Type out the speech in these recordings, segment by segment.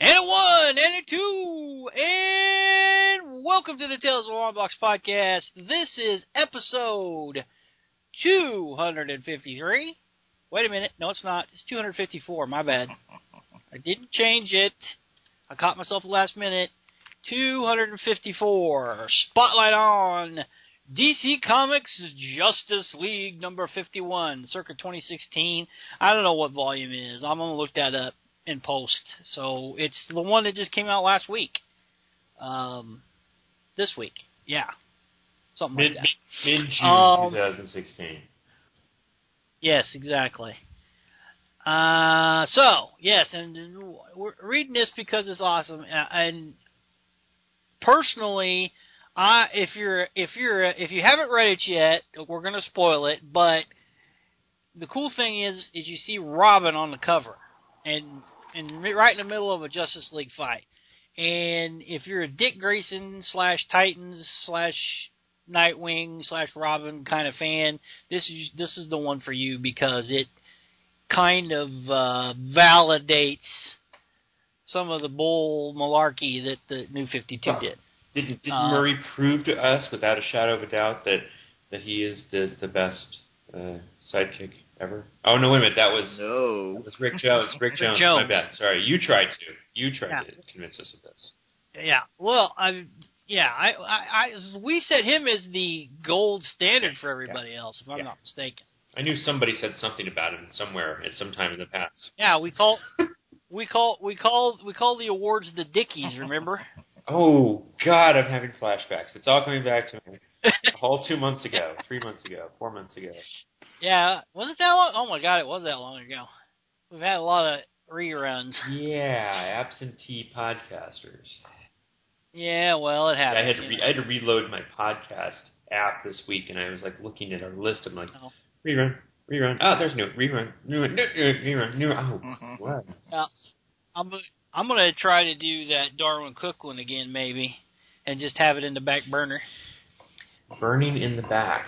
And a one, and a two, and welcome to the Tales of the Long Box podcast. This is episode 253. Wait a minute. No, it's not. It's 254. My bad. I didn't change it. I caught myself at the last minute. 254. Spotlight on DC Comics Justice League number 51, circa 2016. I don't know what volume it is. I'm going to look that up in post. So it's the one that just came out last week. This week. Yeah. Something like that. Mid-June 2016. Yes, exactly. So, yes, and we're reading this because it's awesome. And personally, if you haven't read it yet, we're going to spoil it, but the cool thing is you see Robin on the cover. And right in the middle of a Justice League fight. And if you're a Dick Grayson / Titans / Nightwing / Robin kind of fan, this is the one for you because it kind of validates some of the bull malarkey that the New 52 did. Didn't Murray prove to us without a shadow of a doubt that he is the best sidekick ever? Oh, no, wait a minute. That was Rick Jones. Rick Jones. My bad. Sorry. You tried to convince us of this. Yeah. Well, we set him as the gold standard for everybody else, if I'm not mistaken. I knew somebody said something about him somewhere at some time in the past. Yeah, we call the awards the Dickies, remember? Oh, God, I'm having flashbacks. It's all coming back to me. A whole 2 months ago, 3 months ago, 4 months ago. Yeah, was it that long? Oh my God, it was that long ago. We've had a lot of reruns. Yeah, absentee podcasters. Yeah, well, it happens. I had to reload my podcast app this week, and I was like looking at our list. I'm like, rerun. Oh, there's no rerun. Rerun. Oh, what? I'm gonna try to do that Darwin Cook one again, maybe, and just have it in the back burner. Burning in the back.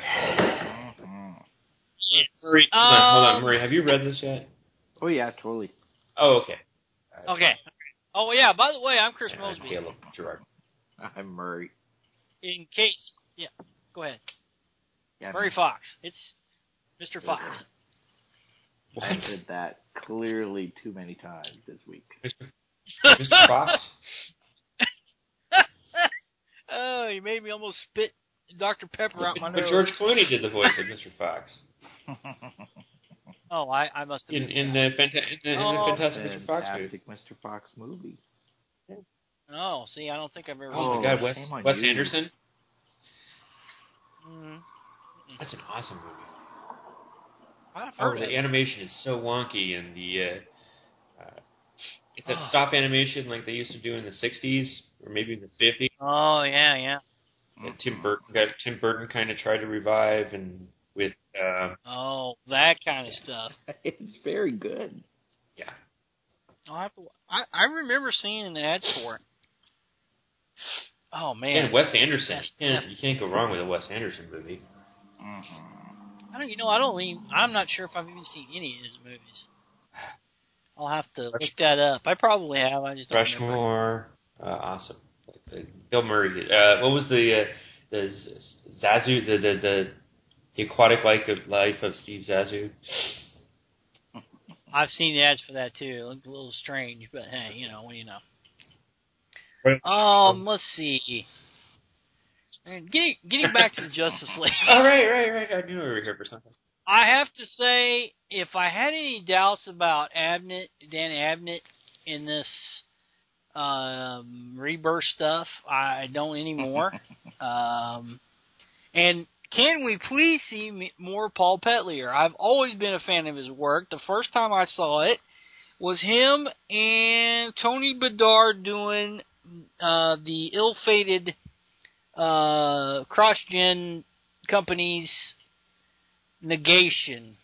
Murray, hold on, Murray. Have you read this yet? Oh yeah, totally. Oh, okay. Okay. Oh yeah. By the way, I'm Chris Mosby. Caleb Gerard. I'm Murray. In case, go ahead. Yeah, Murray Fox. It's Mr. Fox. I said that clearly too many times this week. Mr. Fox. Oh, you made me almost spit Dr. Pepper out my nose. But George Clooney did the voice of Mr. Fox. Oh, I must have in the Fantastic Mr. Fox movie. Mr. Fox movie. Oh, see, I don't think I've ever. Oh my God, Wes Anderson. Mm-hmm. That's an awesome movie. I've heard the animation is so wonky, and it's that stop animation like they used to do in the '60s or maybe in the '50s. Oh yeah. That Tim Burton kind of tried to revive, and with that kind of stuff. It's very good. Yeah. I remember seeing the ads for it. Oh man. And Wes Anderson. You can't go wrong with a Wes Anderson movie. I'm not sure if I've even seen any of his movies. I'll have to look that up. I probably have. I just don't remember. Rushmore, awesome. Bill Murray. What was the Zazu? The aquatic life of Steve Zazu. I've seen the ads for that too. It looked a little strange, but hey, what do you know? Let's see. Getting back to the Justice League. Oh, right. I knew we were here for something. I have to say, if I had any doubts about Dan Abnett in this Rebirth stuff, I don't anymore. And can we please see more Paul Petlier? I've always been a fan of his work. The first time I saw it was him and Tony Bedard doing the ill-fated CrossGen company's Negation.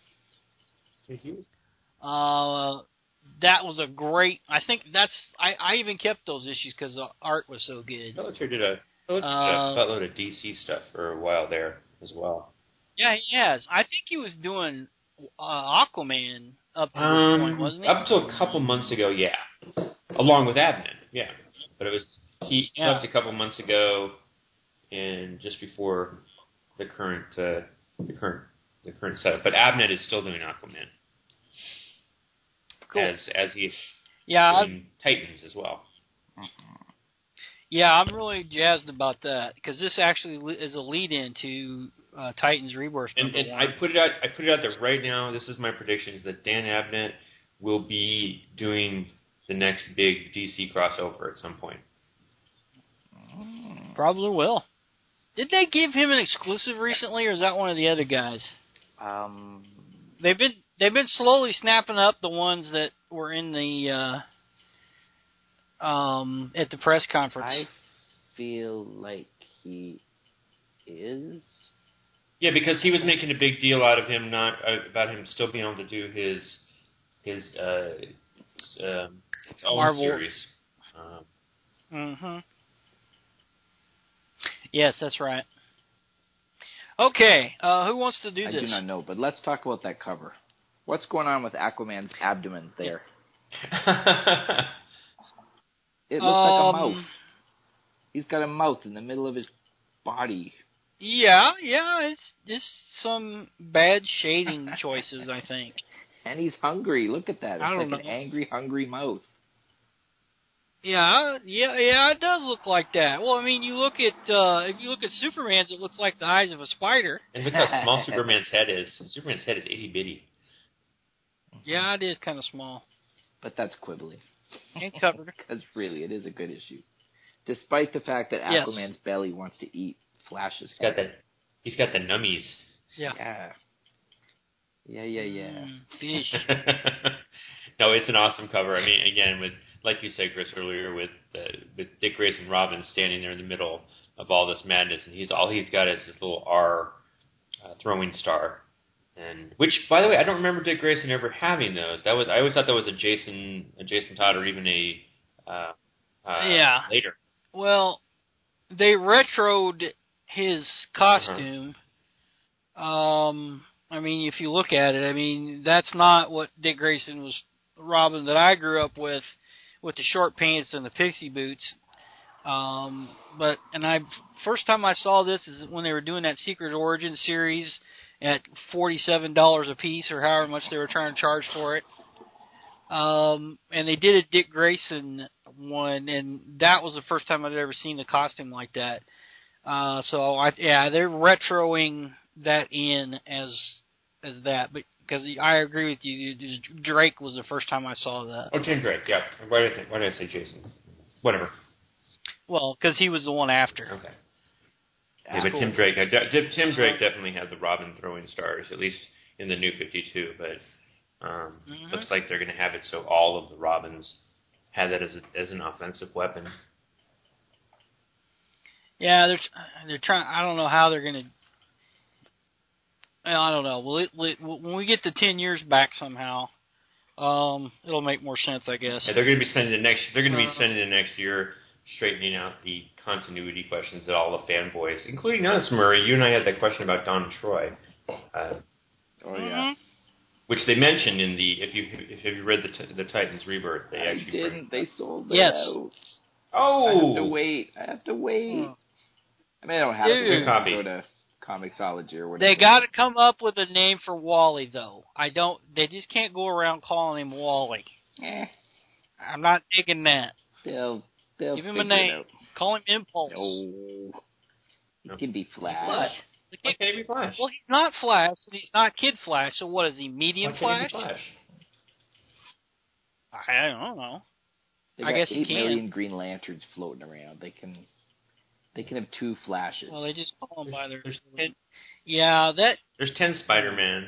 That was a great. I think I even kept those issues because the art was so good. Pelletier did a buttload of DC stuff for a while there as well. Yeah, he has. I think he was doing Aquaman up to this point, wasn't he? Up to a couple months ago, yeah. along with Abnett, yeah. But he left a couple months ago, and just before the current setup. But Abnett is still doing Aquaman. Cool. As he's doing Titans as well. Yeah, I'm really jazzed about that because this actually is a lead-in to Titans Rebirth. And I put it out there right now. This is my prediction: is that Dan Abnett will be doing the next big DC crossover at some point. Probably will. Did they give him an exclusive recently, or is that one of the other guys? They've been slowly snapping up the ones that were in the at the press conference. I feel like he is. Yeah, because he was making a big deal out of him about him still being able to do his own Marvel series. Yes, that's right. Okay, who wants to do this? I do not know, but let's talk about that cover. What's going on with Aquaman's abdomen there? It looks like a mouth. He's got a mouth in the middle of his body. Yeah, it's just some bad shading choices, I think. And he's hungry. Look at that. It's like an angry, hungry mouth. Yeah, it does look like that. Well, I mean, you look at if you look at Superman's, it looks like the eyes of a spider. And look how small Superman's head is. Superman's head is itty bitty. Yeah, it is kind of small. But that's quibbling. And covered. Because really, it is a good issue. Despite the fact that Aquaman's belly wants to eat Flash's head. He's got the nummies. Yeah. Fish. No, it's an awesome cover. I mean, again, like you said, Chris, earlier, with Dick Grayson Robin standing there in the middle of all this madness, and all he's got is this little R throwing star. And which, by the way, I don't remember Dick Grayson ever having those. I always thought that was a Jason Todd or even later. Well, they retroed his costume. I mean, if you look at it, I mean, that's not what Dick Grayson was, Robin that I grew up with the short pants and the pixie boots. First time I saw this is when they were doing that Secret Origin series at $47 a piece or however much they were trying to charge for it. And they did a Dick Grayson one, and that was the first time I'd ever seen a costume like that. They're retroing that in as that, but because I agree with you, Drake was the first time I saw that. Oh, Tim Drake, yeah. Why did I say Jason? Whatever. Well, because he was the one after. Okay. Yeah, but cool. Tim Drake definitely had the Robin throwing stars, at least in the New 52. But looks like they're going to have it so all of the Robins have that as an offensive weapon. Yeah, they're trying. I don't know how they're going to. I don't know. When we get the 10 years back somehow, it'll make more sense, I guess. Yeah, they're going to be spending the next year straightening out the continuity questions that all the fanboys, including us, Murray. You and I had that question about Don Troy. Which they mentioned in the if you read the Titans Rebirth, they actually didn't. They sold it out. Oh, I have to wait. I mean, I don't have to go to Comixology or whatever. They got to come up with a name for Wally, though. They just can't go around calling him Wally. I'm not digging that. They'll give him a name. Call him Impulse. No, he can be Flash. Why can't he be Flash? Well, he's not Flash, and he's not Kid Flash. So what is he? Medium Flash? He be Flash? I don't know. I guess 8 million Green Lanterns floating around. They can have 2 Flashes. Well, they just call them by their... There's 10 Spider-Man.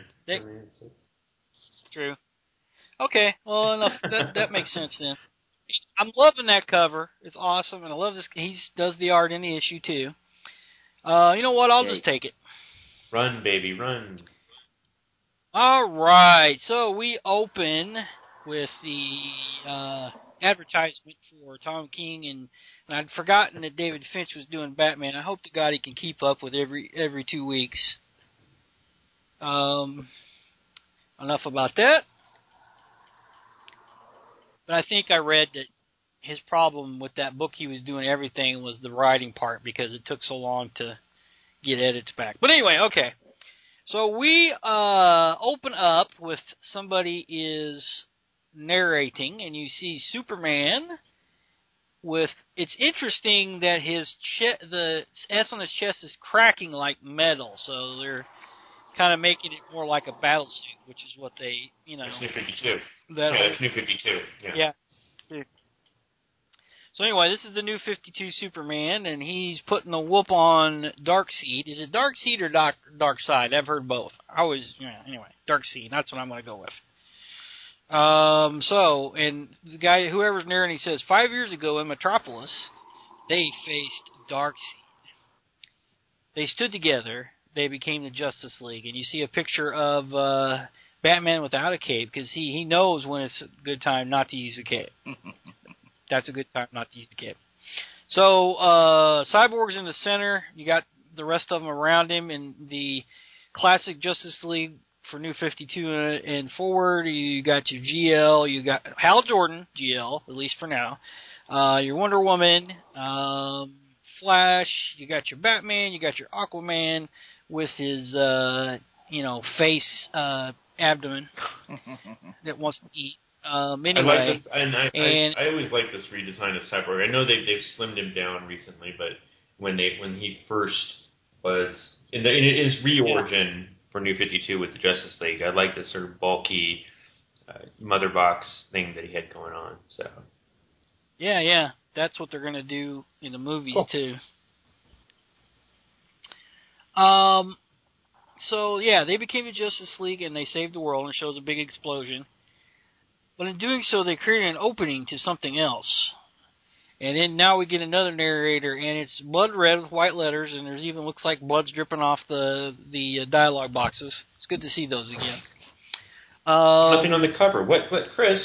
True. Okay, well, enough. That makes sense then. I'm loving that cover. It's awesome, and I love this. He does the art in the issue, too. You know what? I'll just take it. Run, baby, run. All right, so we open with the advertisement for Tom King, and I'd forgotten that David Finch was doing Batman. I hope to God he can keep up with every 2 weeks. Enough about that. But I think I read that his problem with that book he was doing everything was the writing part because it took so long to get edits back. But anyway, okay. So we open up with somebody is narrating, and you see Superman with. It's interesting that the S on his chest is cracking like metal, so they're kind of making it more like a battle suit, which is what they, It's New 52. It's New 52. Yeah. So anyway, this is the New 52 Superman, and he's putting the whoop on Darkseid. Is it Darkseid or Darkseid? I've heard both. Anyway, Darkseid. That's what I'm going to go with. And the guy, whoever's narrating, says 5 years ago in Metropolis, they faced Darkseid. They stood together. They became the Justice League, and you see a picture of Batman without a cape because he knows when it's a good time not to use a cape. That's a good time not to use the cape. So Cyborg's in the center. You got the rest of them around him in the classic Justice League for New 52 and forward. You got your GL. You got Hal Jordan, GL, at least for now. Your Wonder Woman, Flash. You got your Batman. You got your Aquaman with his, face abdomen that wants to eat. Anyway, I always like this redesign of Cyborg. I know they've slimmed him down recently, but when he first was in his reorigin for New 52 with the Justice League, I like this sort of bulky mother box thing that he had going on. So yeah, that's what they're going to do in the movies too. So yeah, they became the Justice League and they saved the world, and it shows a big explosion. But in doing so, they created an opening to something else. And then now we get another narrator, and it's blood red with white letters, and there's even looks like blood's dripping off the dialogue boxes. It's good to see those again. Nothing on the cover. What, Chris?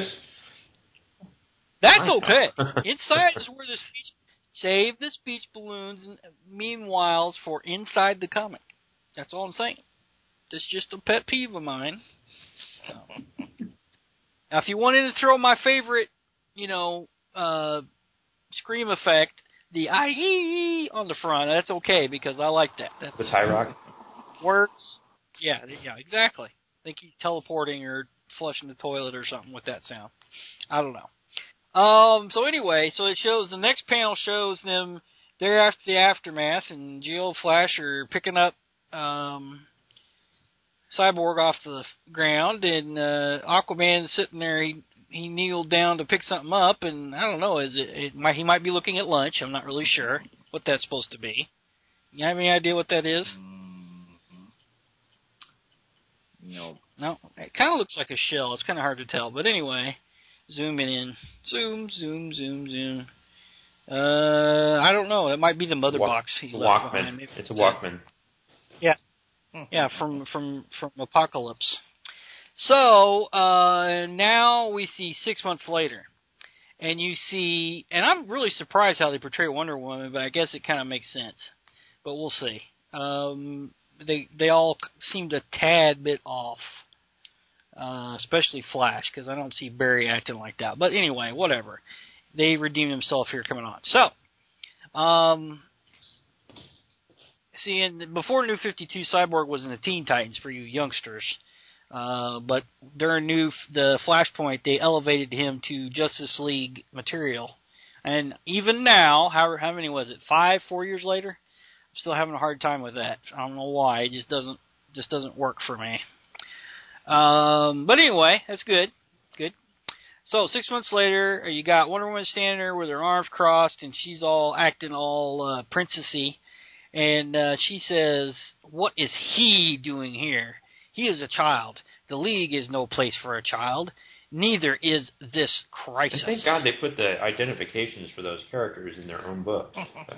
That's okay. Inside is where the speech... Save the speech balloons and meanwhiles for inside the comic. That's all I'm saying. That's just a pet peeve of mine. So. Now, if you wanted to throw my favorite, scream effect, the I-E on the front, that's okay, because I like that. That's the tie rock? Works. Yeah, exactly. I think he's teleporting or flushing the toilet or something with that sound. I don't know. So anyway, it shows, the next panel shows them, they're after the aftermath, and Jill and Flash are picking up, Cyborg off the ground, and Aquaman's sitting there. He kneeled down to pick something up, and I don't know. He might be looking at lunch. I'm not really sure what that's supposed to be. You have any idea what that is? No. No. It kind of looks like a shell. It's kind of hard to tell, but anyway, zooming in. Zoom. I don't know. That might be the mother box he left behind. Maybe it's a Walkman. Yeah. Yeah, from Apocalypse. So, now we see 6 months later. And you see, and I'm really surprised how they portray Wonder Woman, but I guess it kind of makes sense. But we'll see. They all seemed a tad bit off. Especially Flash, because I don't see Barry acting like that. But anyway, whatever. They redeemed himself here coming on. So, before New 52, Cyborg was in the Teen Titans for you youngsters. But during the Flashpoint, they elevated him to Justice League material. And even now, how many was it? 4 years later? I'm still having a hard time with that. I don't know why. It just doesn't work for me. But anyway, that's good. Good. So 6 months later, you got Wonder Woman standing there with her arms crossed, and she's all acting all princessy. And she says, "What is he doing here? He is a child. The League is no place for a child. Neither is this crisis." And thank God they put the identifications for those characters in their own book.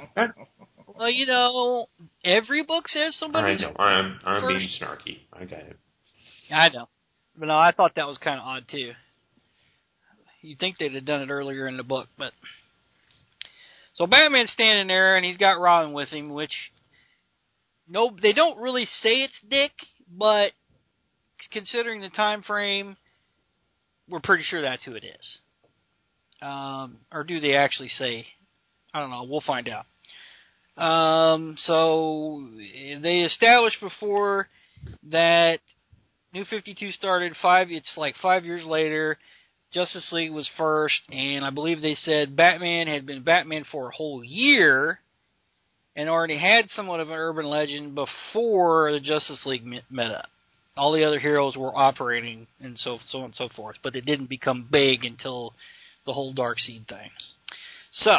Well, every book says somebody's I know. I'm being snarky. I got it. I know. But no, I thought that was kind of odd, too. You'd think they'd have done it earlier in the book, but... So Batman's standing there, and he's got Robin with him, which... No, they don't really say it's Dick, but considering the time frame, we're pretty sure that's who it is. Or do they actually say? I don't know. We'll find out. So they established before that New 52 started it's like 5 years later. Justice League was first, and I believe they said Batman had been Batman for a whole year and already had somewhat of an urban legend before the Justice League met up. All the other heroes were operating and so on and so forth, but it didn't become big until the whole Darkseid thing. So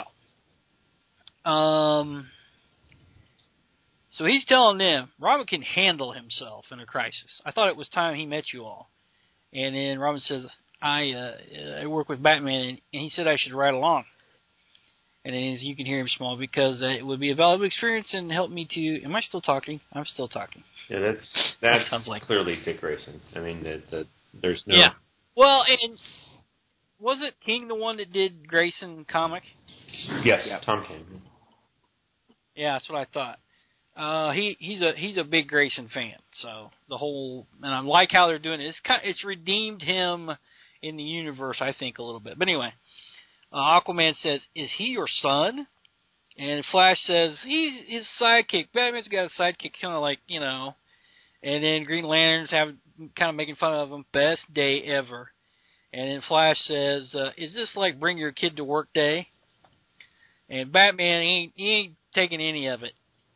he's telling them Robin can handle himself in a crisis. I thought it was time he met you all. And then Robin says, I work with Batman, and he said I should ride along. And then as you can hear him smile, because it would be a valuable experience and help me to... Am I still talking? I'm still talking. Yeah, that sounds like clearly Dick Grayson. I mean, there's no... Yeah. Well, and was it King the one that did Grayson comic? Yes, yeah. Tom King. Yeah, that's what I thought. He's a big Grayson fan, so the whole... And I like how they're doing it. It's redeemed him in the universe, I think, a little bit. But anyway... Aquaman says, is he your son? And Flash says, he's his sidekick. Batman's got a sidekick, kind of like, you know. And then Green Lantern's kind of making fun of him. Best day ever. And then Flash says, is this like bring your kid to work day? And Batman, he ain't taking any of it.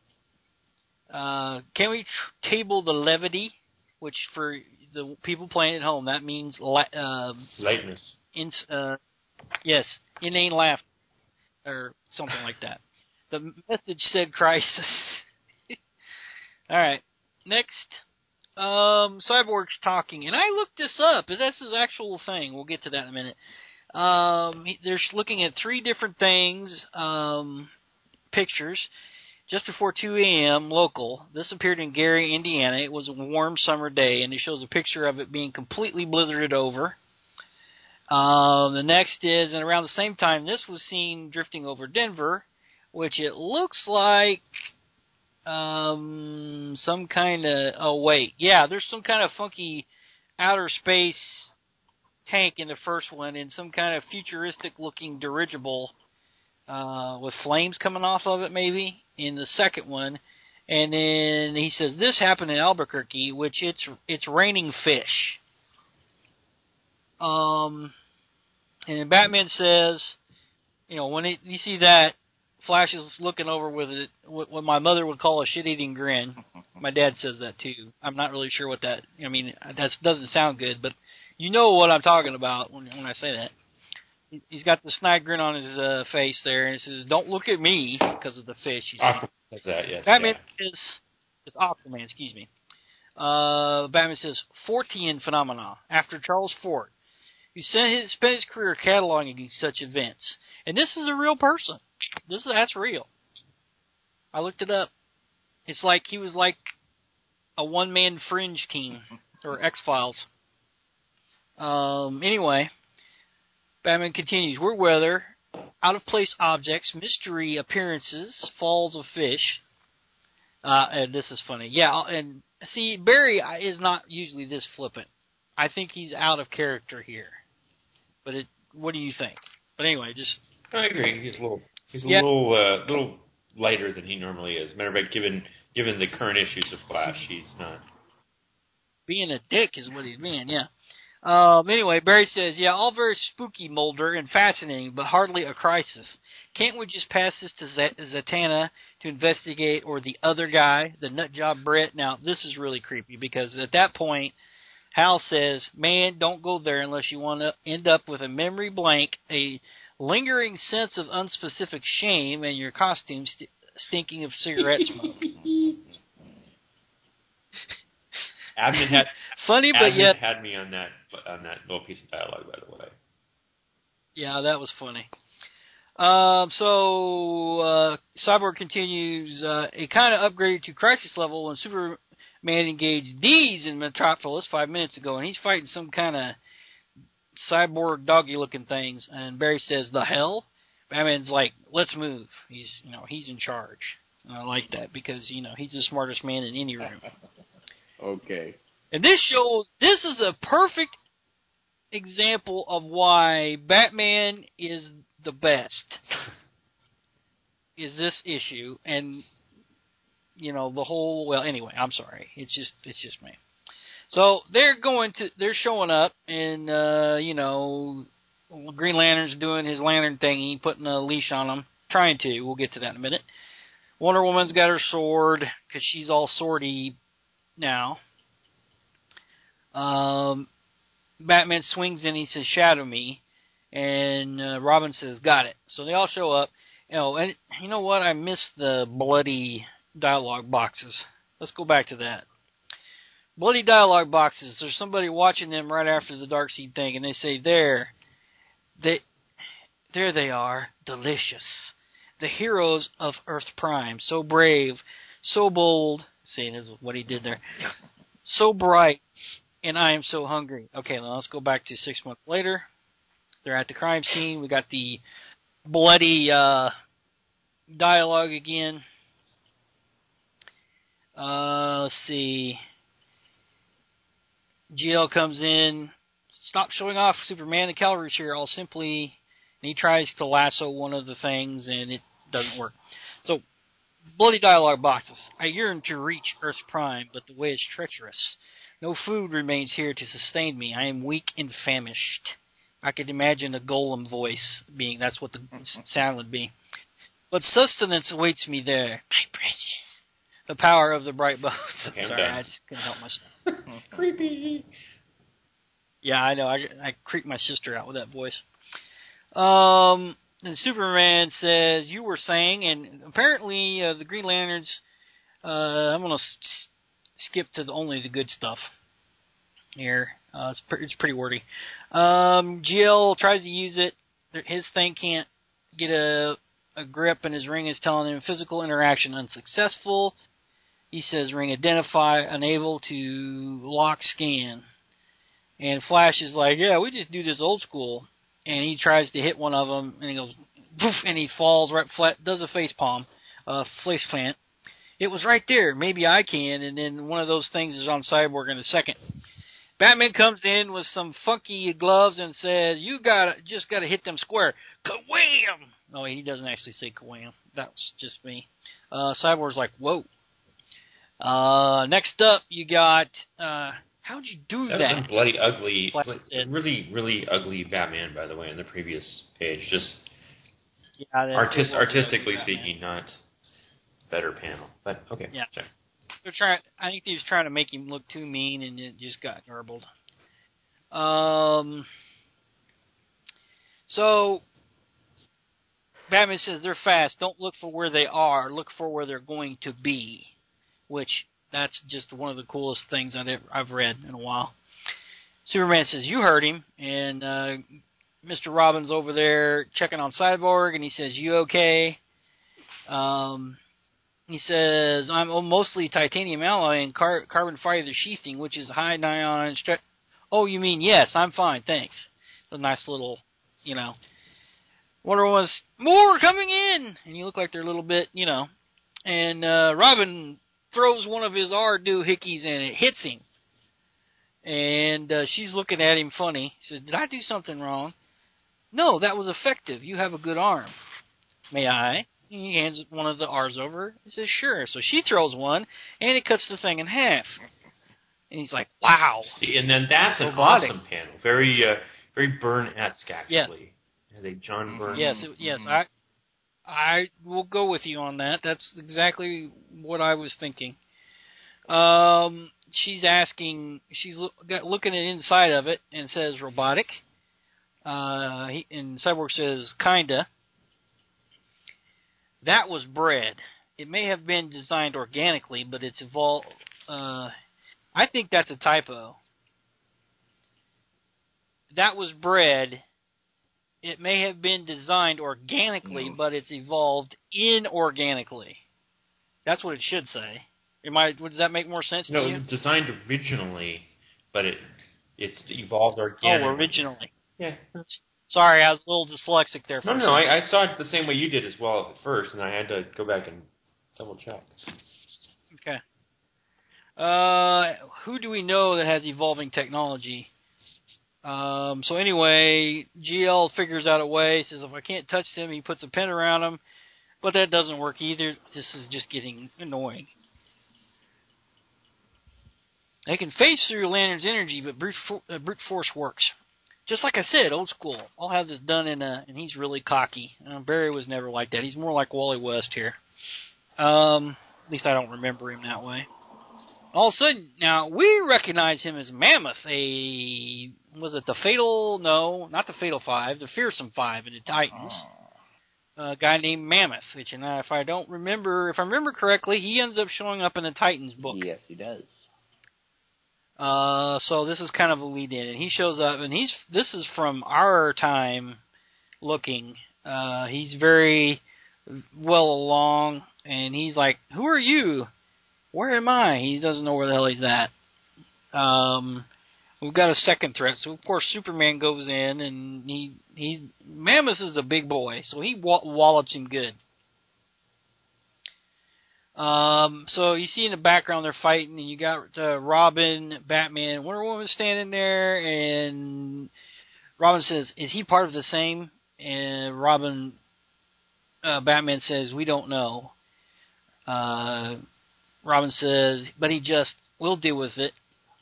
Can we table the levity? Which for the people playing at home, that means... lightness. Yes, inane laugh, or something like that. The message said crisis. All right, next, Cyborg's talking, and I looked this up. That's his actual thing. We'll get to that in a minute. They're looking at 3 different things, pictures, just before 2 a.m. local. This appeared in Gary, Indiana. It was a warm summer day, and it shows a picture of it being completely blizzarded over. The next is, and around the same time, this was seen drifting over Denver, which it looks like some kind of... Oh, wait. Yeah, there's some kind of funky outer space tank in the first one and some kind of futuristic-looking dirigible with flames coming off of it, maybe, in the second one. And then he says, this happened in Albuquerque, which it's raining fish. And Batman says, you know, when you see that, Flash is looking over with what my mother would call a shit-eating grin. My dad says that too. I'm not really sure what that... I mean, that doesn't sound good, but you know what I'm talking about when I say that. He's got the snide grin on his face there, and it says, "Don't look at me," because of the fish. Aquaman says that, yes. Batman is Aquaman, excuse me. Batman says, Fortean phenomena, after Charles Fort, who spent his career cataloging such events. And this is a real person. That's real. I looked it up. It's like he was like a one-man fringe team, or X-Files. Anyway, Batman continues. Weird weather, out-of-place objects, mystery appearances, falls of fish. And this is funny. Yeah, and see, Barry is not usually this flippant. I think he's out of character here. But what do you think? But anyway, I agree. He's a little lighter than he normally is. Matter of fact, given the current issues of Flash, he's not. Being a dick is what he's being, yeah. Anyway, Barry says, yeah, all very spooky, Mulder, and fascinating, but hardly a crisis. Can't we just pass this to Zatanna to investigate, or the other guy, the nutjob Brett? Now, this is really creepy, because at that point, Hal says, man, don't go there unless you want to end up with a memory blank, a lingering sense of unspecific shame, and your costume stinking of cigarette smoke. Abnett had funny, but yet had me on that little piece of dialogue, by the way. Yeah, that was funny. So Cyborg continues. It kind of upgraded to crisis level when Superman engaged Deez in Metropolis 5 minutes ago, and he's fighting some kind of cyborg doggy-looking things. And Barry says, "The hell?" Batman's like, "Let's move." He's in charge. And I like that because he's the smartest man in any room. Okay. And this is a perfect example of why Batman is the best. Is this issue, and the whole. Well, anyway, I'm sorry. It's just me. So they're showing up, and Green Lantern's doing his lantern thingy, putting a leash on them, trying to. We'll get to that in a minute. Wonder Woman's got her sword because she's all swordy now. Batman swings in. He says, "Shadow me," and Robin says, "Got it." So they all show up. And you know what? I missed the bloody dialogue boxes. Let's go back to that. Bloody dialogue boxes. There's somebody watching them right after the Darkseid thing, and they say, there they are, delicious. The heroes of Earth Prime, so brave, so bold. See, this is what he did there. So bright, and I am so hungry. Okay, now let's go back to 6 months later. They're at the crime scene. We got the bloody dialogue again. Let's see. GL comes in. Stop showing off, Superman. The cavalry's here. All simply, and he tries to lasso one of the things, and it doesn't work. So, bloody dialogue boxes. I yearn to reach Earth Prime, but the way is treacherous. No food remains here to sustain me. I am weak and famished. I could imagine a golem voice being. That's what the sound would be. But sustenance awaits me there. My precious. The power of the bright bones. Okay, sorry, I just couldn't help myself. Creepy. Yeah, I know. I creeped my sister out with that voice. And Superman says, "You were saying," and apparently the Green Lanterns. I'm gonna skip to only the good stuff here. It's pretty wordy. GL tries to use it. His thing can't get a grip, and his ring is telling him physical interaction unsuccessful. He says ring identify, unable to lock scan. And Flash is like, yeah, we just do this old school. And he tries to hit one of them, and he goes, poof, and he falls right flat, does a face plant. It was right there. Maybe I can. And then one of those things is on Cyborg in a second. Batman comes in with some funky gloves and says, "You just gotta hit them square." Ka-wham! No, he doesn't actually say ka-wham. That was just me. Cyborg's like, whoa. Next up, you got, how'd you do that? That was a bloody ugly, really, really ugly Batman, by the way, in the previous page. Just artistically speaking, not better panel. But, okay. Yeah. Sure. I think he was trying to make him look too mean, and it just got garbled. So, Batman says they're fast. Don't look for where they are. Look for where they're going to be. Which, that's just one of the coolest things I've read in a while. Superman says, you heard him. And Mr. Robin's over there checking on Cyborg, and he says, you okay? He says, I'm mostly titanium alloy and carbon fiber sheathing, which is high nylon stretch. Oh, you mean yes, I'm fine, thanks. A nice little, Wonder Woman's, more coming in! And you look like they're a little bit, And Robin throws one of his doohickeys and it hits him. And she's looking at him funny. She says, did I do something wrong? No, that was effective. You have a good arm. May I? And he hands one of the R's over. He says, sure. So she throws one, and it cuts the thing in half. And he's like, wow. And then that's an awesome panel. Very very Byrne-esque, actually. Yes. As a John Byrne. Yes, I will go with you on that. That's exactly what I was thinking. She's asking, looking at inside of it and says robotic. And Cyborg says, kinda. That was bred. It may have been designed organically, but it's evolved. I think that's a typo. That was bred. It may have been designed organically, but it's evolved inorganically. That's what it should say. Does that make more sense to you? No, designed originally, but it's evolved organically. Oh, originally. Yeah. Sorry, I was a little dyslexic there. No, I saw it the same way you did as well at first, and I had to go back and double check. Okay. Who do we know that has evolving technology? So anyway, GL figures out a way. Says if I can't touch him, he puts a pin around him. But that doesn't work either. This is just getting annoying. They can phase through Lantern's energy, but brute force works. Just like I said, old school. I'll have this done and he's really cocky. Barry was never like that. He's more like Wally West here. At least I don't remember him that way. All of a sudden, now, we recognize him as Mammoth, was it the Fatal, no, not the Fatal Five, the Fearsome Five in the Titans. A guy named Mammoth, which, if I remember correctly, he ends up showing up in the Titans book. Yes, he does. So this is kind of a lead in, and he shows up, and this is from our time looking. He's very well along, and he's like, "Who are you? Where am I?" He doesn't know where the hell he's at. We've got a second threat, so of course Superman goes in, and Mammoth is a big boy, so he wallops him good. So you see in the background they're fighting, and you got Robin, Batman, Wonder Woman standing there, and Robin says, "Is he part of the same?" And Batman says, "We don't know." Robin says, "But we'll deal with it."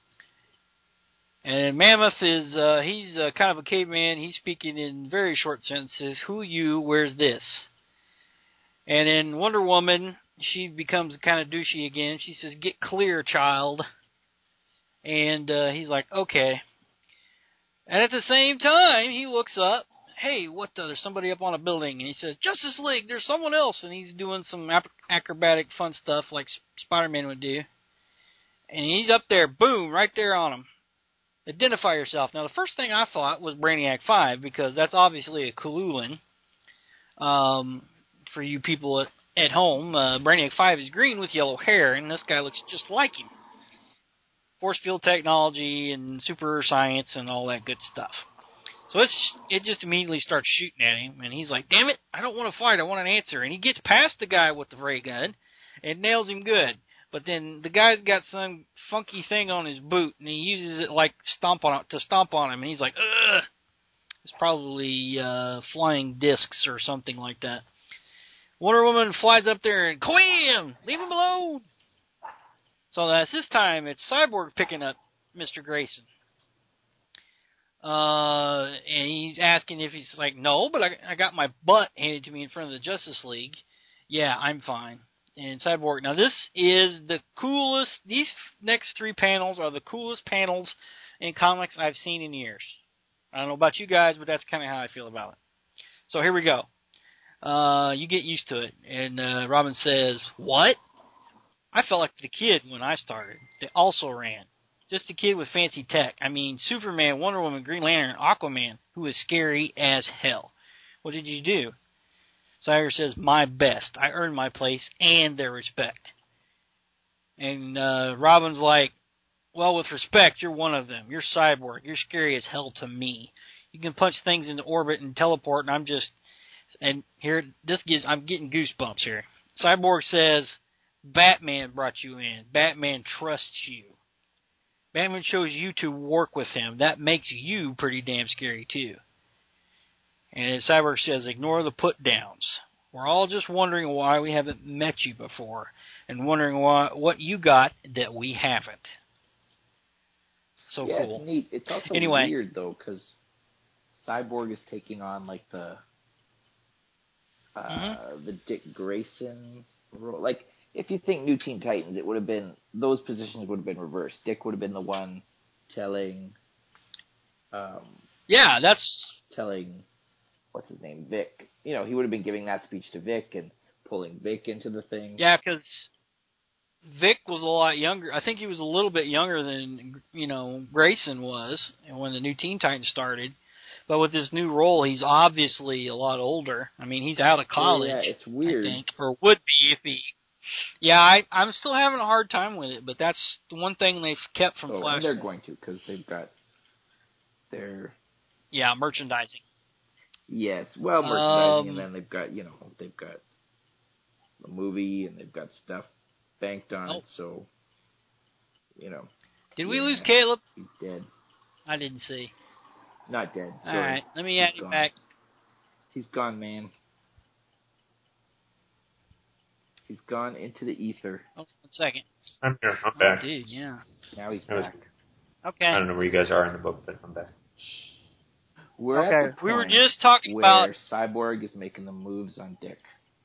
And Mammoth is, he's kind of a caveman. He's speaking in very short sentences. "Who you? Where's this?" And then Wonder Woman, she becomes kind of douchey again. She says, "Get clear, child." And he's like, "Okay." And at the same time, he looks up. "Hey, there's somebody up on a building." And he says, "Justice League, there's someone else." And he's doing some acrobatic fun stuff like Spider-Man would do. And he's up there, boom, right there on him. "Identify yourself." Now, the first thing I thought was Brainiac 5, because that's obviously a Cthulhuan. For you people at home, Brainiac 5 is green with yellow hair, and this guy looks just like him. Force field technology and super science and all that good stuff. So it just immediately starts shooting at him, and he's like, "Damn it, I don't want to fight, I want an answer." And he gets past the guy with the ray gun and nails him good. But then the guy's got some funky thing on his boot, and he uses it like to stomp on him, and he's like, "Ugh." It's probably flying discs or something like that. Wonder Woman flies up there and "Quam! Leave him alone!" So that's this time it's Cyborg picking up Mr. Grayson. And he's asking if he's like, "No, but I got my butt handed to me in front of the Justice League. Yeah, I'm fine." And Cyborg, now this is the coolest, these next three panels are the coolest panels in comics I've seen in years. I don't know about you guys, but that's kind of how I feel about it. So here we go. You get used to it. And Robin says, "What? I felt like the kid when I started. They also ran. Just a kid with fancy tech. I mean, Superman, Wonder Woman, Green Lantern, Aquaman, who is scary as hell. What did you do?" Cyborg says, "My best. I earned my place and their respect." And Robin's like, "Well, with respect, you're one of them. You're Cyborg. You're scary as hell to me. You can punch things into orbit and teleport, and I'm getting goosebumps here." Cyborg says, "Batman brought you in. Batman trusts you. Batman chose you to work with him. That makes you pretty damn scary, too." And Cyborg says, "Ignore the put-downs. We're all just wondering why we haven't met you before, and wondering what you got that we haven't." So yeah, cool. It's neat. It's also weird, though, because Cyborg is taking on, like, the Dick Grayson role. Like, if you think New Teen Titans, it would have been, those positions would have been reversed. Dick would have been the one telling, what's his name, Vic. You know, he would have been giving that speech to Vic and pulling Vic into the thing. Yeah, because Vic was a lot younger. I think he was a little bit younger than, Grayson was when the New Teen Titans started. But with this new role, he's obviously a lot older. I mean, he's out of college. Yeah, it's weird. I think, or would be if he... Yeah, I'm still having a hard time with it, but that's the one thing they've kept from Flash. And they're going to, because they've got their... Yeah, merchandising. Yes, well, merchandising, and then they've got the movie, and they've got stuff banked on it, so, Did we lose Caleb? He's dead. I didn't see. Not dead. All sorry. right, let me add you back. He's gone, man. He's gone into the ether. Oh, 1 second. I'm here. I'm back. Dude, yeah. Now he's back. Okay. I don't know where you guys are in the book, but I'm back. We're at the point we were just talking where about Cyborg is making the moves on Dick.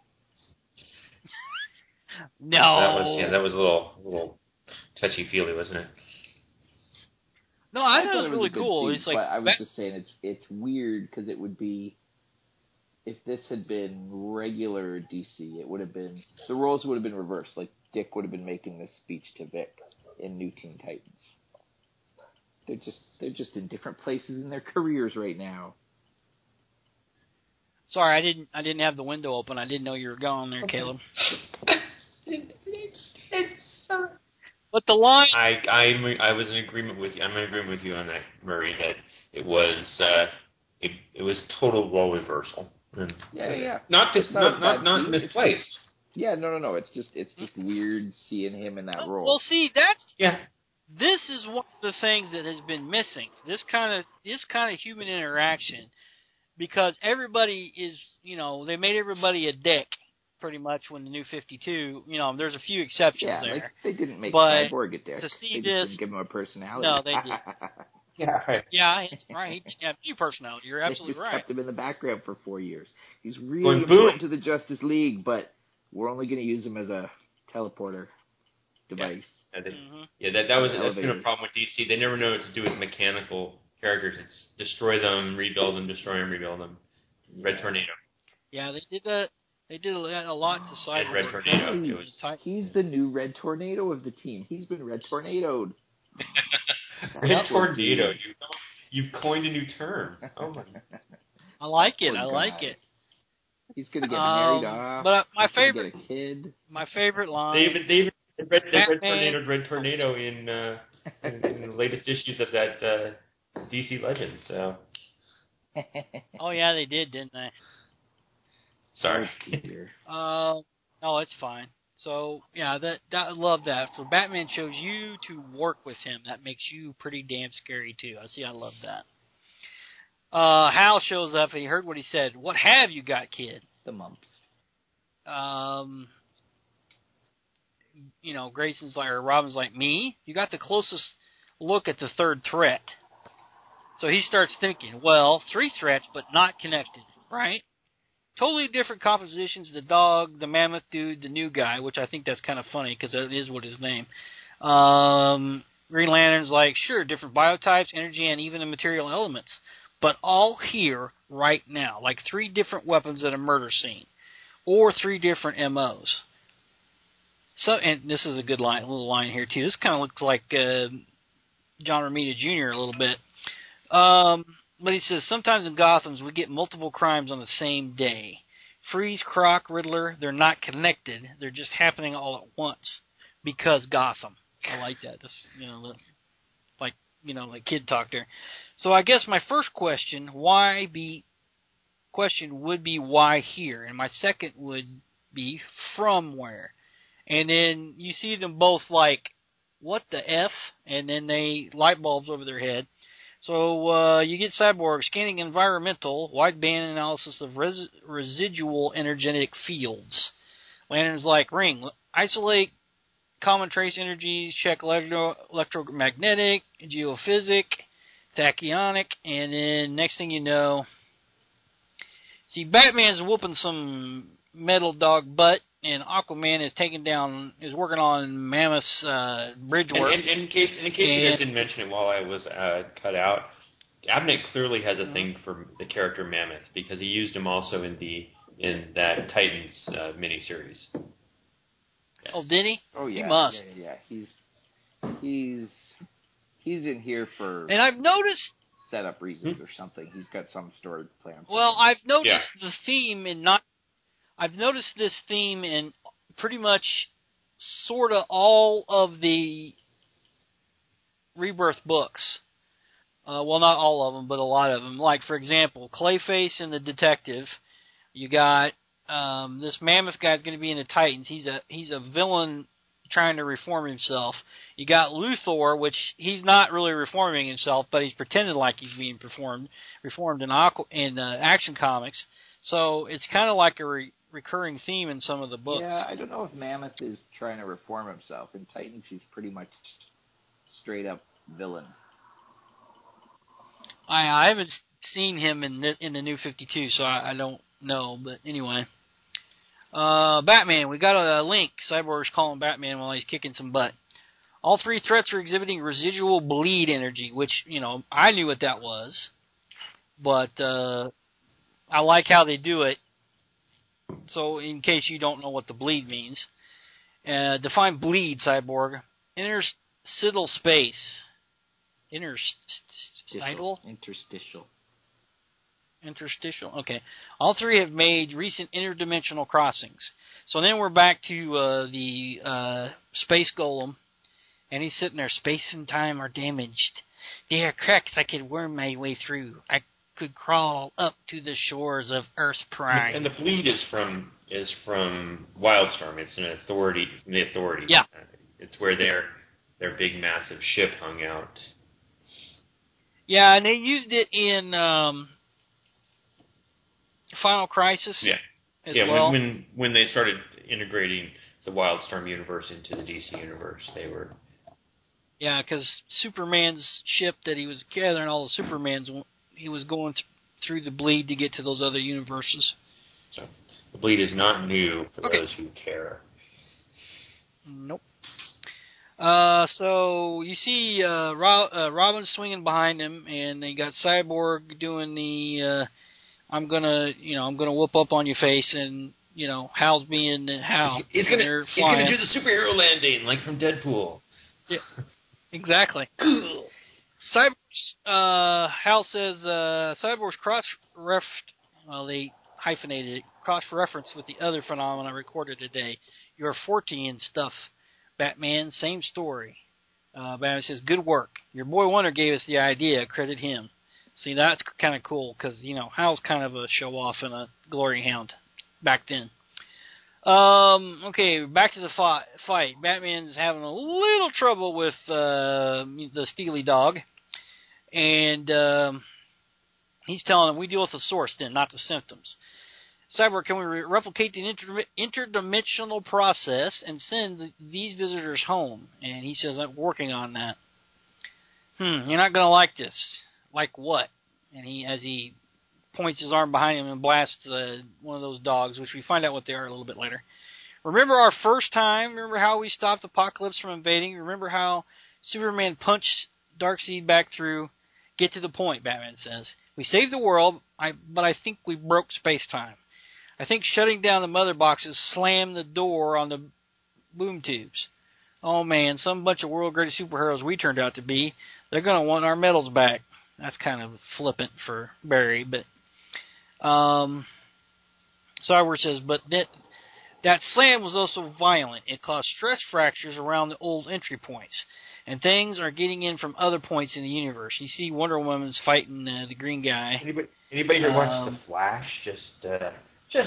No. That was a little touchy-feely, wasn't it? No, I thought it was really cool. Scene, it's like, but I was just saying it's weird because it would be, if this had been regular DC, it would have been, the roles would have been reversed. Like Dick would have been making this speech to Vic in New Teen Titans. They're just in different places in their careers right now. Sorry, I didn't have the window open. I didn't know you were gone there, Caleb. But the line, I was in agreement with you. I'm in agreement with you on that, Murray. That it was total role reversal. And yeah. Not misplaced. Yeah, no. It's just weird seeing him in that role. Well, see, that's yeah. This is one of the things that has been missing. This kind of human interaction, because everybody is, they made everybody a dick pretty much when the New 52. There's a few exceptions there. Like they didn't make Cyborg a dick. To see they just didn't give him a personality. No, they didn't. Yeah, right. Yeah, it's right. He didn't have any personality. You're absolutely they just right. kept him in the background for 4 years. He's really important to the Justice League, but we're only going to use him as a teleporter device. Yeah, that's been a problem with DC. They never know what to do with mechanical characters. It's destroy them, rebuild them, destroy them, rebuild them. Red Tornado. Yeah, they did that. They did a lot to Cyborg. And Red Tornado. He's the new Red Tornado of the team. He's been Red Tornadoed. Red Tornado. You've coined a new term. Oh my! I like it. I like it. He's gonna get married off. But my favorite, get a kid. My favorite line. They Red Tornado in the latest issues of that DC Legends. So. Oh yeah, they did, didn't they? Sorry. No, it's fine. So yeah, I love that. So Batman chose you to work with him. That makes you pretty damn scary too. I love that. Hal shows up and he heard what he said. What have you got, kid? The mumps. Grayson's like, or Robin's like, me? You got the closest look at the third threat. So he starts thinking, well, 3 threats, but not connected, right? Totally different compositions, the dog, the mammoth dude, the new guy, which I think that's kind of funny because that is what his name. Green Lantern's like, sure, different biotypes, energy, and even the material elements, but all here right now, like 3 different weapons at a murder scene, or 3 different MOs. So, and this is a good little line here too. This kind of looks like John Romita Jr. a little bit. But he says, sometimes in Gotham's we get multiple crimes on the same day. Freeze, Croc, Riddler, they're not connected. They're just happening all at once because Gotham. I like that. This, like kid talk there. So I guess my first question would be why here? And my second would be from where? And then you see them both like, what the F? And then they light bulbs over their head. So you get Cyborg scanning environmental wideband analysis of residual energetic fields. Lantern's like, ring, isolate common trace energies, check electromagnetic, geophysic, tachyonic, and then next thing you know, see, Batman's whooping some metal dog butt, and Aquaman is working on Mammoth's bridge work. And in case you guys didn't mention it while I was cut out, Abnett clearly has a thing for the character Mammoth because he used him also in that Titans miniseries. Yes. Oh, did he? Oh yeah, he must. Yeah. He's in here for. And I've noticed setup reasons or something. He's got some story plan. Well, I've noticed the theme I've noticed this theme in pretty much sort of all of the Rebirth books. Well, not all of them, but a lot of them. Like, for example, Clayface and the Detective. You got this Mammoth guy's going to be in the Titans. He's a villain trying to reform himself. You got Luthor, which he's not really reforming himself, but he's pretending like he's being reformed in Action Comics. So it's kind of like a recurring theme in some of the books. Yeah, I don't know if Mammoth is trying to reform himself. In Titans, he's pretty much straight up villain. I haven't seen him in the New 52, so I don't know. But anyway, Batman. We got a link. Cyborg's calling Batman while he's kicking some butt. All three threats are exhibiting residual bleed energy, which I knew what that was, but I like how they do it. So, in case you don't know what the bleed means, define bleed, Cyborg. Interstitial space. Interstitial. Okay. All three have made recent interdimensional crossings. So then we're back to the space golem, and he's sitting there. Space and time are damaged. There are cracks I could worm my way through. I could crawl up to the shores of Earth Prime. And the bleed is from Wildstorm. It's an authority. The authority. Yeah. It's where their big massive ship hung out. Yeah, and they used it in Final Crisis. Yeah. As well. When they started integrating the Wildstorm universe into the DC universe, they were. Yeah, because Superman's ship that he was gathering all the Supermans, he was going through the bleed to get to those other universes. So the bleed is not new for those who care. Nope. So you see Robin swinging behind him, and they got Cyborg doing the I'm gonna whoop up on your face, and Hal's being Hal. He's gonna do the superhero landing like from Deadpool. Yeah, exactly. Hal says Cyborg's they hyphenated it, cross-reference with the other phenomena recorded today. You're 40 and stuff. Batman, same story. Batman says, good work. Your boy Wonder gave us the idea. Credit him. See, that's kind of cool because, Hal's kind of a show-off and a glory hound back then. Okay, back to the fight. Batman's having a little trouble with the Steely Dog. And he's telling him, we deal with the source then, not the symptoms. Cyborg, can we replicate the interdimensional process and send these visitors home? And he says, I'm working on that. You're not going to like this. Like what? And as he points his arm behind him and blasts one of those dogs, which we find out what they are a little bit later. Remember our first time? Remember how we stopped Apocalypse from invading? Remember how Superman punched Darkseid back through? Get to the point, Batman says. We saved the world, but I think we broke space-time. I think shutting down the mother boxes slammed the door on the boom tubes. Oh, man, some bunch of world greatest superheroes we turned out to be. They're going to want our medals back. That's kind of flippant for Barry, but Cyborg says, but that slam was also violent. It caused stress fractures around the old entry points, and things are getting in from other points in the universe. You see Wonder Woman's fighting the green guy. Anybody who watched The Flash, just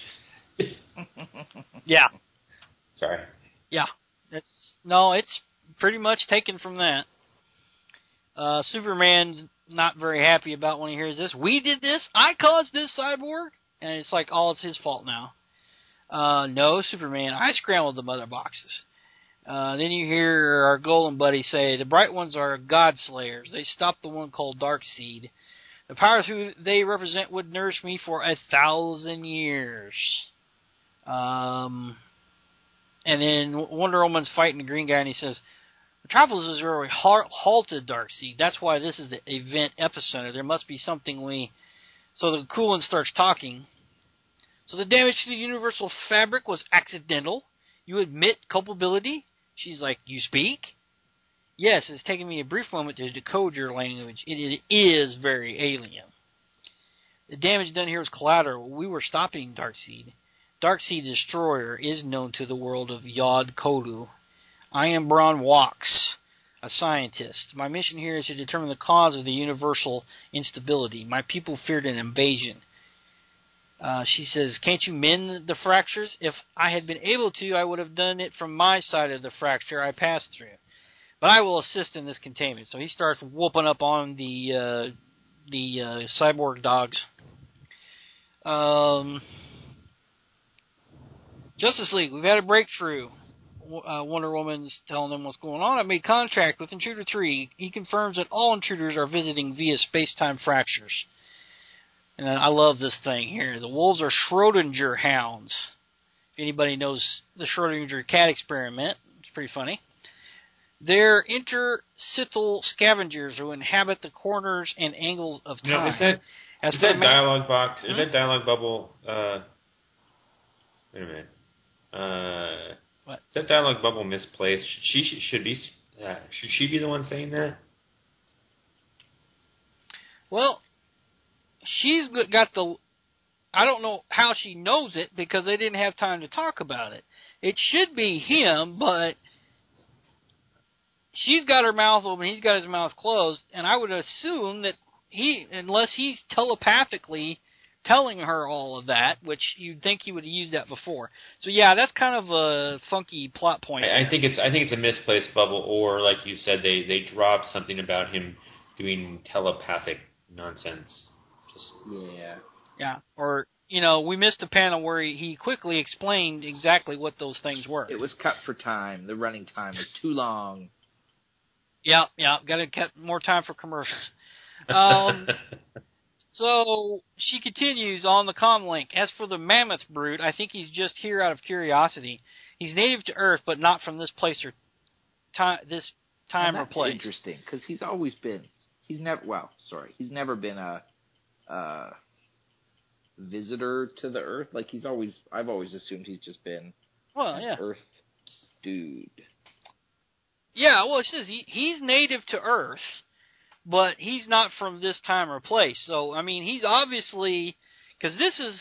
yeah. Sorry. Yeah. It's pretty much taken from that. Superman's not very happy about when he hears this. We did this? I caused this, Cyborg? And it's like, it's his fault now. No, Superman, I scrambled the mother boxes. Then you hear our Golem buddy say, the Bright Ones are God Slayers. They stopped the one called Darkseid. The powers who they represent would nourish me for 1,000 years. And then Wonder Woman's fighting the green guy, and he says, Metropolis has already halted Darkseid. That's why this is the event epicenter. There must be something So the cool one starts talking. So the damage to the universal fabric was accidental. You admit culpability? She's like, you speak? Yes, it's taken me a brief moment to decode your language. It is very alien. The damage done here was collateral. We were stopping Darkseid. Darkseid Destroyer is known to the world of Yod Kolu. I am Braun Walks, a scientist. My mission here is to determine the cause of the universal instability. My people feared an invasion. She says, "Can't you mend the fractures? If I had been able to, I would have done it from my side of the fracture I passed through. But I will assist in this containment." So he starts whooping up on the cyborg dogs. Justice League, we've had a breakthrough. Wonder Woman's telling them what's going on. "I made contact with Intruder 3. He confirms that all intruders are visiting via space-time fractures." And I love this thing here. "The wolves are Schrodinger hounds." If anybody knows the Schrodinger cat experiment, it's pretty funny. "They're interstitial scavengers who inhabit the corners and angles of time." No, is that dialogue box? Is that dialogue bubble? Wait a minute. What? Is that dialogue bubble misplaced? Should she be the one saying that? Well, she's got the. I don't know how she knows it because they didn't have time to talk about it. It should be him, but she's got her mouth open, he's got his mouth closed, and I would assume that unless he's telepathically telling her all of that, which you'd think he would have used that before. So yeah, that's kind of a funky plot point. I think it's a misplaced bubble, or like you said, they dropped something about him doing telepathic nonsense. Yeah, or we missed a panel where he quickly explained exactly what those things were. It was cut for time. The running time was too long. Yeah, got to cut more time for commercials. So she continues on the comlink. "As for the mammoth brute, I think he's just here out of curiosity. He's native to Earth, but not from this place or time. This time or place." Interesting, because he's never been a visitor to the Earth. Like I've always assumed he's just been an Earth dude. Yeah, well, it says he's native to Earth, but he's not from this time or place. So, I mean, he's obviously, because this is,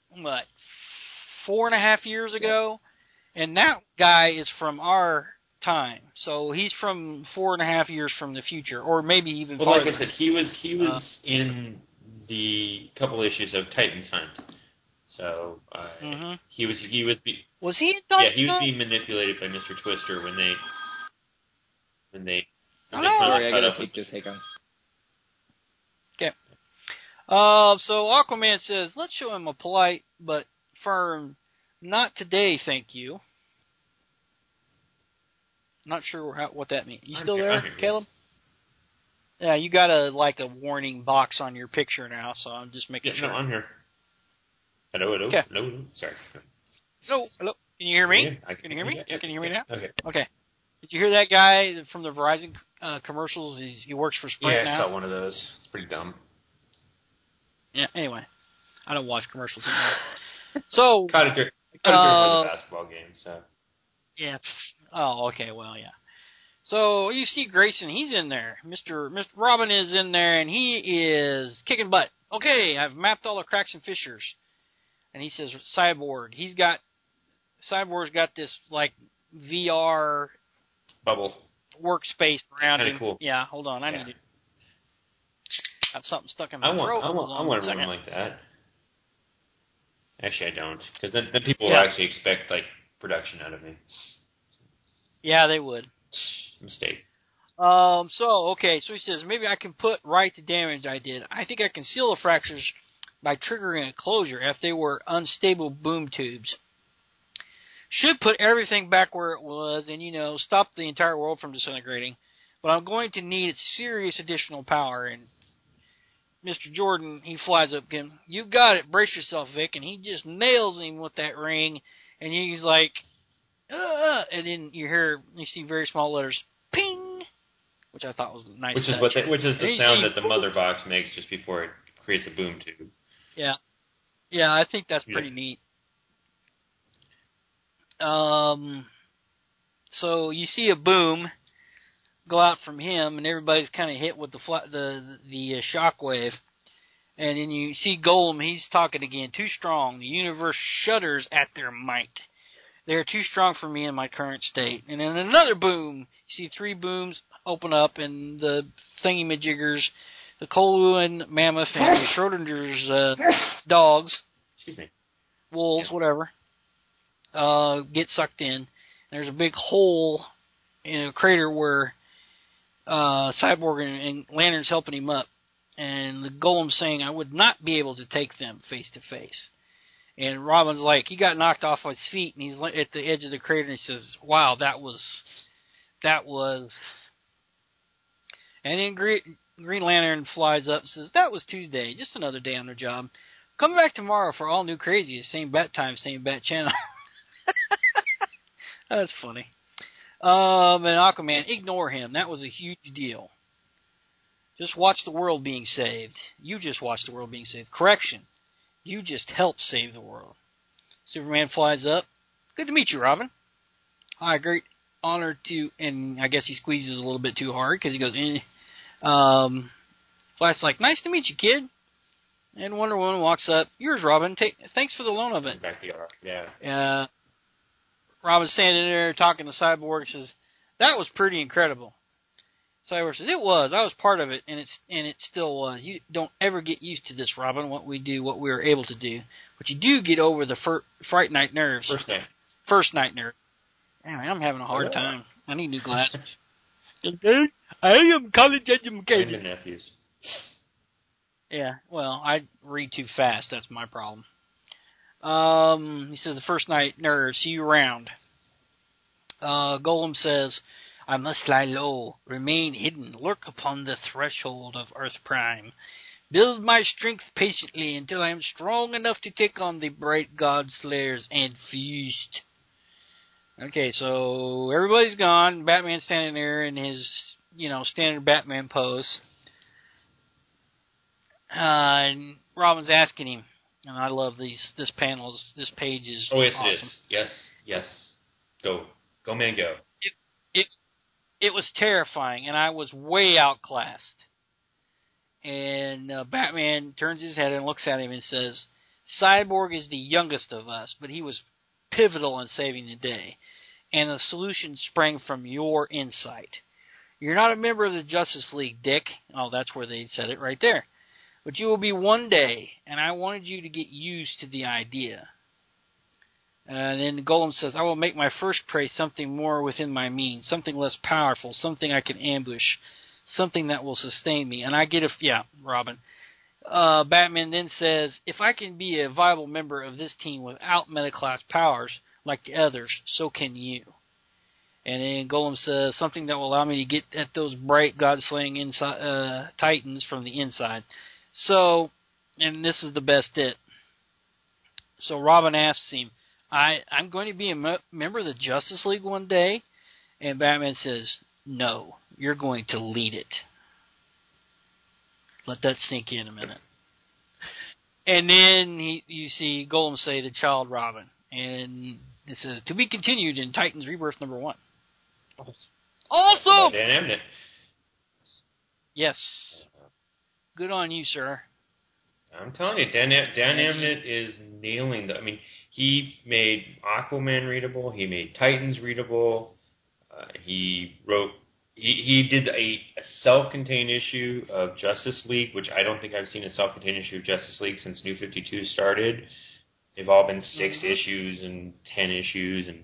4.5 years ago, and that guy is from our time. So he's from 4.5 years from the future, or maybe even farther. Well, like I said, he was in the couple issues of Titans Hunt. So he was was he in Titans Hunt? Yeah, he was being manipulated by Mr. Twister when they Sorry, I gotta take this. Hang on. Okay. So Aquaman says, "Let's show him a polite but firm, 'Not today, thank you.'" Not sure what that means. You still there, Caleb? Yeah, you got a warning box on your picture now, so I'm just making sure. No, I'm here. Hello. Okay. Hello. Sorry. Hello. Can you hear me? Yeah, Can you hear me? Yeah, Can you hear me now? Okay. Did you hear that guy from the Verizon commercials? He works for Sprint now. Yeah, I saw one of those. It's pretty dumb. Yeah. Anyway, I don't watch commercials anymore. So caught it during the basketball game. So. Yeah. Oh, okay. Well, yeah. So you see Grayson, he's in there. Mr. Robin is in there, and he is kicking butt. "Okay, I've mapped all the cracks and fissures." And he says, Cyborg's got this VR bubble workspace around him. Cool. Yeah, hold on. I need to have something stuck in my throat. I want a room like that. Actually, I don't, because then people will actually expect production out of me. Yeah, they would. Mistake. So he says, "Maybe I can put right the damage I did. I think I can seal the fractures by triggering a closure if they were unstable boom tubes. Should put everything back where it was and, stop the entire world from disintegrating. But I'm going to need serious additional power." And Mr. Jordan, he flies up again. "You got it. Brace yourself, Vic." And he just nails him with that ring. And he's like, and then you see very small letters, "ping," which I thought was a nice. Which is the sound that the mother box makes just before it creates a boom tube. Yeah, I think that's pretty neat. So you see a boom go out from him, and everybody's kind of hit with the shockwave. And then you see Golem, he's talking again. "Too strong. The universe shudders at their might. They are too strong for me in my current state." And then another boom. You see 3 booms open up, and the thingy-majiggers, the Kolu and Mammoth and the Schrodinger's dogs, wolves, whatever, get sucked in. There's a big hole in a crater where Cyborg and Lantern's helping him up. And the Golem's saying, I would not be able to take them face to face. And Robin's like, he got knocked off his feet, and he's at the edge of the crater, and he says, wow, that was... And then Green Lantern flies up and says, that was Tuesday, just another day on the job. Come back tomorrow for all new crazies, same bat time, same bat channel. That's funny. And Aquaman, ignore him. That was a huge deal. Just watch the world being saved. You just watch the world being saved. Correction. You just helped save the world. Superman flies up. Good to meet you, Robin. Hi, great honor to... And I guess he squeezes a little bit too hard because he goes... Flash's like, nice to meet you, kid. And Wonder Woman walks up. Yours, Robin. Thanks for the loan of it. Back the arc, yeah. Robin's standing there talking to Cyborg. Says, that was pretty incredible. Cyborg says, it was. I was part of it, and it still was. You don't ever get used to this, Robin, what we do, what we were able to do. But you do get over the Fright Night nerves. First night nerves. Anyway, I'm having a hard time. I need new glasses. I am college educated. And the nephews. Yeah, well, I read too fast. That's my problem. He says, the first night nerves. See you around. Golem says, I must lie low, remain hidden, lurk upon the threshold of Earth Prime. Build my strength patiently until I am strong enough to take on the bright god slayers and feast. Okay, so everybody's gone. Batman's standing there in his, standard Batman pose. And Robin's asking him, and I love this page is yes, awesome. It is. Yes. Go, man, go. It was terrifying, and I was way outclassed. And Batman turns his head and looks at him and says, Cyborg is the youngest of us, but he was pivotal in saving the day. And the solution sprang from your insight. You're not a member of the Justice League, Dick. Oh, that's where they said it right there. But you will be one day, and I wanted you to get used to the idea. And then Golem says, I will make my first prey something more within my means, something less powerful, something I can ambush, something that will sustain me. And I get Robin. Batman then says, if I can be a viable member of this team without metaclass powers like the others, so can you. And then Golem says, something that will allow me to get at those bright God-slaying titans from the inside. So, and this is the best bit. So Robin asks him, I'm going to be a member of the Justice League one day? And Batman says, no, you're going to lead it. Let that sink in a minute. And then you see Golem say the child Robin. And it says, to be continued in Titans Rebirth #1. Awesome! Dan Abnett. Yes. Good on you, sir. I'm telling you, Dan Abnett is nailing I mean, he made Aquaman readable. He made Titans readable. He did a self-contained issue of Justice League, which I don't think I've seen a self-contained issue of Justice League since New 52 started. They've all been 6 issues and 10 issues, and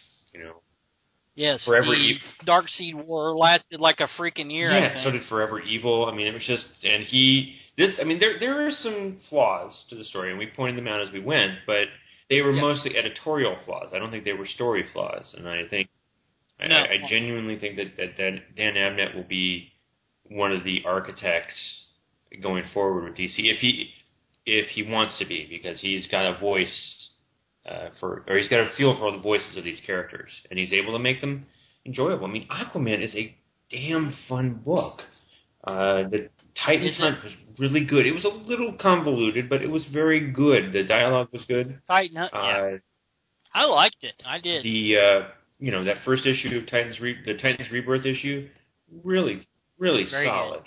Yes, Forever the Darkseid War lasted like a freaking year. Yeah, so did Forever Evil. I mean, it was just, and there are some flaws to the story, and we pointed them out as we went, but they were mostly editorial flaws. I don't think they were story flaws, and I think, I genuinely think that Dan Abnett will be one of the architects going forward with DC, if he wants to be, because he's got a voice. He's got a feel for all the voices of these characters, and he's able to make them enjoyable. I mean, Aquaman is a damn fun book. The Titans Hunt was really good. It was a little convoluted, but it was very good. The dialogue was good. Titan Hunt, I liked it. I did. That first issue of the Titans Rebirth issue, really, really very solid.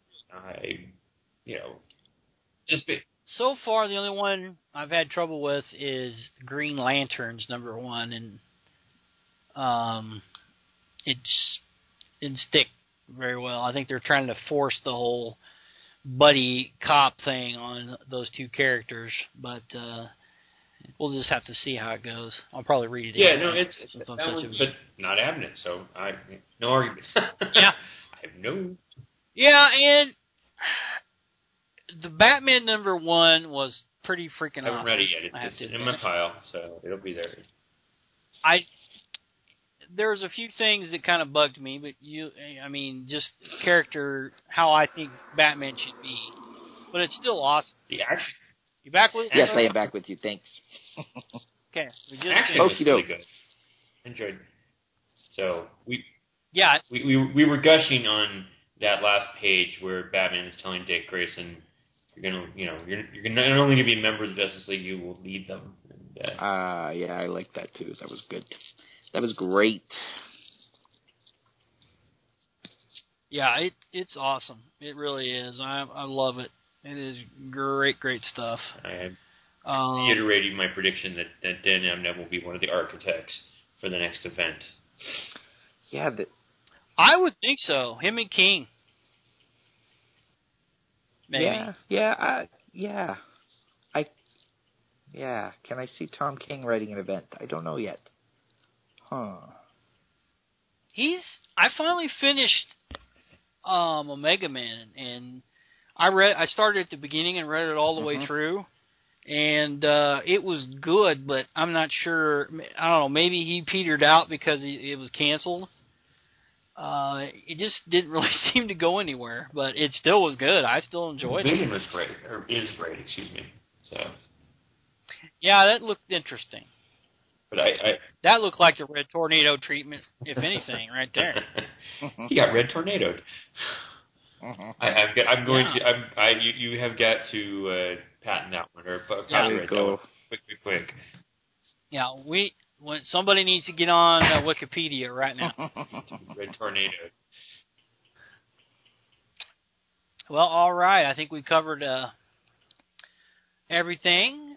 So far, the only one I've had trouble with is Green Lanterns #1, and it didn't stick very well. I think they're trying to force the whole buddy cop thing on those two characters, but we'll just have to see how it goes. I'll probably read it. Yeah, no, it's that one, but not having it, so no argument. Yeah, I have no. Yeah, and the Batman #1 was pretty freaking awesome. I haven't read it yet. It's in my pile, so it'll be there. There's a few things that kind of bugged me, but just character, how I think Batman should be. But it's still awesome. The action. You back with us? Yes, I am back with you. Thanks. Okay. Action was really good. Enjoyed it. So we were gushing on that last page where Batman is telling Dick Grayson, you're not only going to be a member of the Justice League, you will lead them. And, yeah, I like that too. That was good. That was great. Yeah, it's awesome. It really is. I love it. It is great stuff. I am reiterating my prediction that Dan Abnett will be one of the architects for the next event. Yeah, I would think so. Him and King. Maybe. Yeah. Can I see Tom King writing an event? I don't know yet. Huh. I finally finished Omega Man, and I started at the beginning and read it all the way through, and it was good, but I'm not sure. I don't know. Maybe he petered out because it was canceled. It just didn't really seem to go anywhere, but it still was good. I still enjoyed it. Vision was great, or is great, excuse me. So. Yeah, that looked interesting. But that looked like the Red Tornado treatment, if anything, right there. He got Red Tornadoed. I'm going to. You have got to patent that one or copyright that one. Quick. Yeah, when somebody needs to get on Wikipedia right now. Red Tornado. Well, all right. I think we covered everything.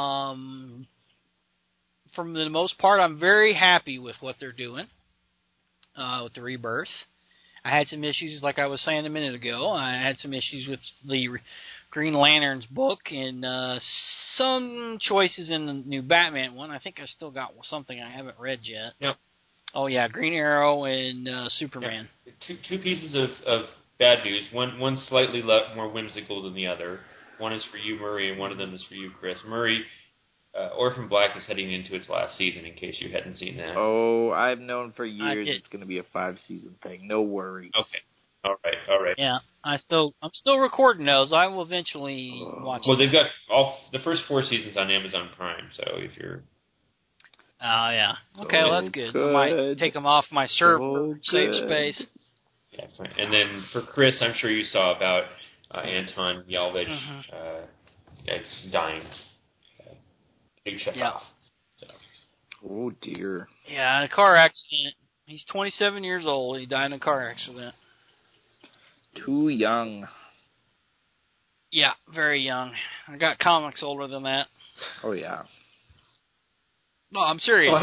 From the most part, I'm very happy with what they're doing with the Rebirth. I had some issues, like I was saying a minute ago. I had some issues with the Green Lantern's book and some choices in the new Batman one. I think I still got something I haven't read yet. Yep. Oh, yeah, Green Arrow and Superman. Yeah. Two pieces of bad news. One slightly more whimsical than the other. One is for you, Murray, and one of them is for you, Chris. Murray, Orphan Black is heading into its last season, in case you hadn't seen that. Oh, I've known for years it's going to be a 5-season thing. No worries. Okay. All right. Yeah, I'm still recording those. I will eventually watch. Well, they've got the first 4 seasons on Amazon Prime, so if you're. Oh yeah. Okay, well that's good. I might take them off my server, save space. Yeah, fine. And then for Chris, I'm sure you saw about Anton Yelvich dying. Big check off. So. Oh dear. Yeah, in a car accident. He's 27 years old. He died in a car accident. Too young. Yeah, very young. I got comics older than that. Oh yeah. No, I'm serious.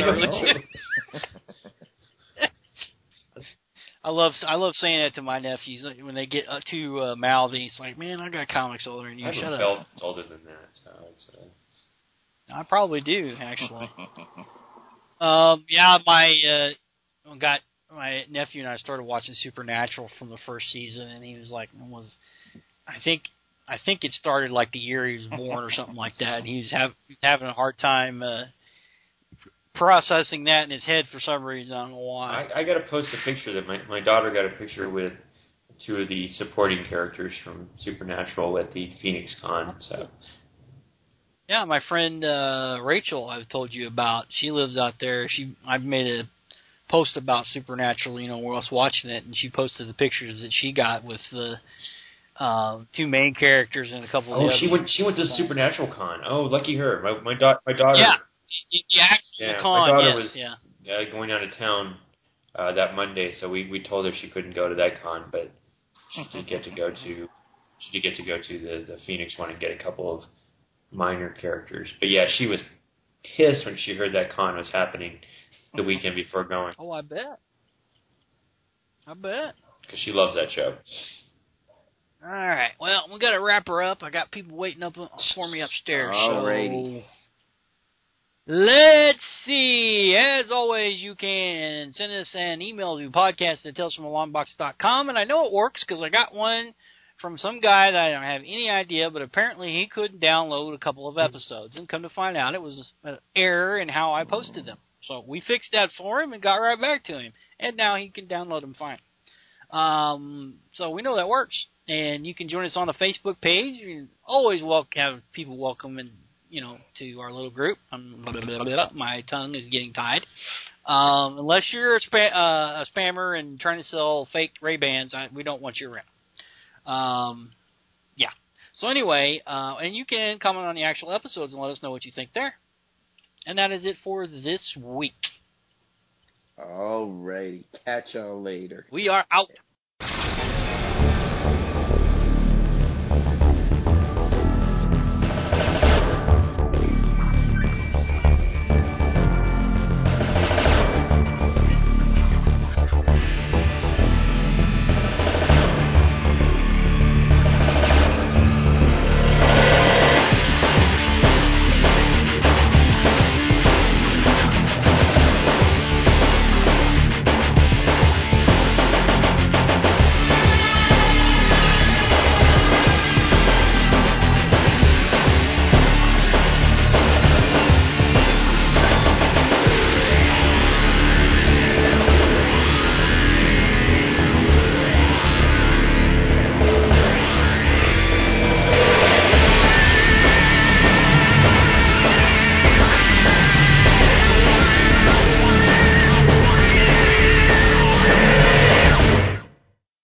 I love saying that to my nephews when they get too mouthy. It's like, man, I got comics older than you. Shut up. Belt older than that, so it's. I probably do, actually. My nephew and I started watching Supernatural from the first season, and he was like, I think it started like the year he was born or something like that. And he was having a hard time processing that in his head for some reason. I don't know why. I got to post a picture that my daughter got a picture with 2 of the supporting characters from Supernatural at the Phoenix Con. So. Yeah, my friend Rachel, I've told you about. She lives out there. I've made a post about Supernatural. We're us watching it, and she posted the pictures that she got with the 2 main characters and a couple of the others. She went to Supernatural Con. Oh, lucky her. My daughter. Yeah, the actual con. My daughter was going out of town that Monday, so we told her she couldn't go to that con, but she did get to go to the Phoenix one and get a couple of minor characters. But yeah, she was pissed when she heard that con was happening the weekend before going. Oh, I bet. Because she loves that show. All right. Well, we got to wrap her up. I got people waiting up for me upstairs. Alrighty. Let's see. As always, you can send us an email to podcast@talesfromalongbox.com, and I know it works because I got one from some guy that I don't have any idea, but apparently he couldn't download a couple of episodes, and come to find out it was an error in how I posted them. So we fixed that for him and got right back to him, and now he can download them fine. So we know that works, and you can join us on the Facebook page. You always have people welcome and to our little group. My tongue is getting tied. Unless you're a spammer and trying to sell fake Ray-Bans, we don't want you around. Yeah. So anyway, and you can comment on the actual episodes and let us know what you think there. And that is it for this week. Alrighty. Catch y'all later. We are out.